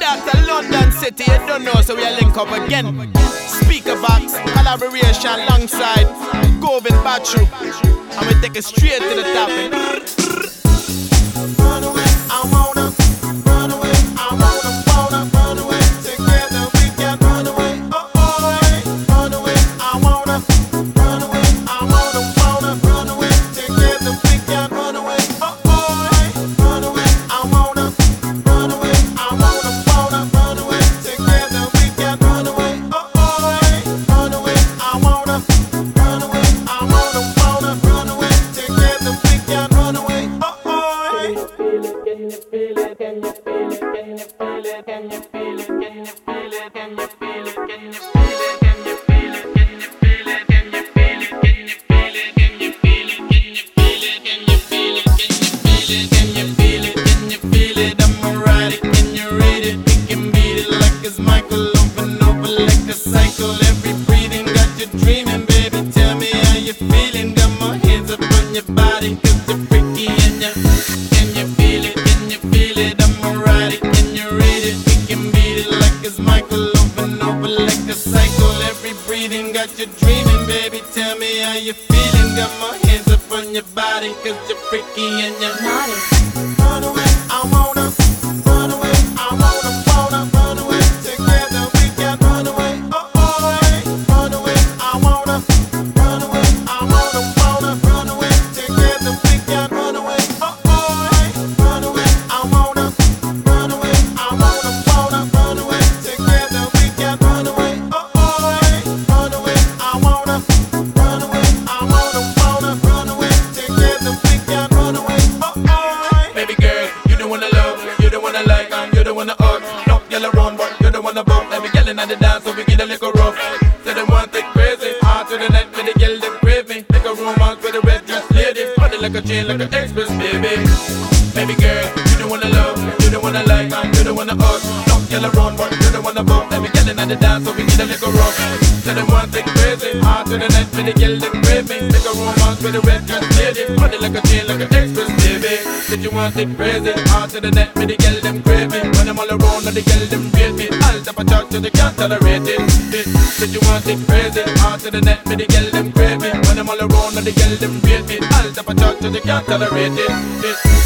out to London City, you don't know, so we'll link up again. Speaker box, collaboration alongside Govin Batru, and we take it straight to the top. Run away, I wanna. Run away, I wanna. Run away, together we can run away. Oh, oh, run away, I wanna. Run away, I wanna. Run away, together we can run away. Oh, oh, run away, I wanna. Run away, I wanna. Run away, together we can run away. Oh, oh, run away, I wanna. Run away, I wanna. Run away, together we can run away. Oh, oh. Can you feel it? Can you feel it? Can you feel it? Can you feel it? Can you feel it? Can you feel it? Can you feel it? Can you feel it? Can you feel it? Can you feel it? Can you feel it? Can you feel it? Can you feel it? Can you feel it? Can you feel it? Can you feel it? I'm ride it. Can you read it? We can beat it like it's Michael over and over like a cycle. Every breathing got you dreaming, baby. Tell me how you feeling. Got my hands up on your body 'cause you're freaky and you. Can you feel it? Can you feel it? I'm ride it. Can you read it? We can beat it like it's Michael over and over like a cycle. Every breathing got you dreaming, baby. Tell me how you feeling. Got my hands up on your body 'cause you're freaky and you're naughty. Run away, I wanna. Run away, I wanna. Run away, together we can run away. Oh, oh, run away, I wanna. Run away, I wanna. Run away, together we can run away. Oh, oh, run away, I wanna. Run away, I wanna. Run away, together we can run away. Oh, oh, run away, I wanna. Run away, I wanna. Run away, together we can run away. Oh, oh. Baby girl, you the one I love, you the one I like, and you the one I hug. No girl around, but you the one I bump. Every girl inna the dance, so we get a little rough. Say they want it crazy, hard to the night, with the girl them crave me. Take a romance with a red dress lady, body like a chain, like an express, baby. Baby girl, you the one I love, you the one I like, and you the one I hug. No girl around, but you the one I bump. Every girl inna the dance, so we get a little rough. Say they want it crazy, hard to the night, with the girl them crave me. Take a romance with a red dress lady, body like a chain, like an express, baby. Did you want it crazy? Hard to the net, with the girl them crave me. When I'm all around, and the girl them rate me. I'll tap a talk to the can't tolerate it. Did you want it crazy? Hard to the net, with the girl them crave me. When I'm all around, and the girl them rate me. I'll tap a talk to the can't tolerate it.